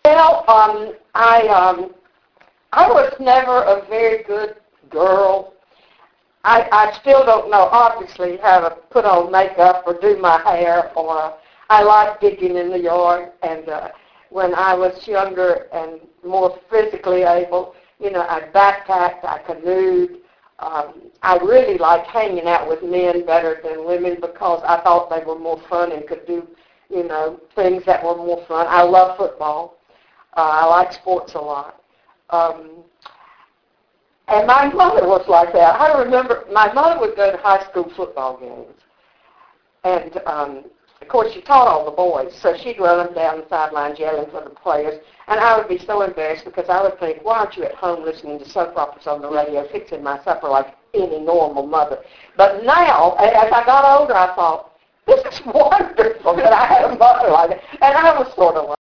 Well, I was never a very good girl. I still don't know, obviously, how to put on makeup or do my hair. Or I like digging in the yard. And when I was younger and more physically able, I backpacked, I canoed. I really liked hanging out with men better than women because I thought they were more fun and could do, things that were more fun. I love football. I like sports a lot. And my mother was like that. I remember my mother would go to high school football games. And, of course, she taught all the boys, so she'd run them down the sidelines yelling for the players. And I would be so embarrassed because I would think, why aren't you at home listening to soap operas on the radio, fixing my supper like any normal mother? But now, as I got older, I thought, this is wonderful that I had a mother like that. And I was sort of like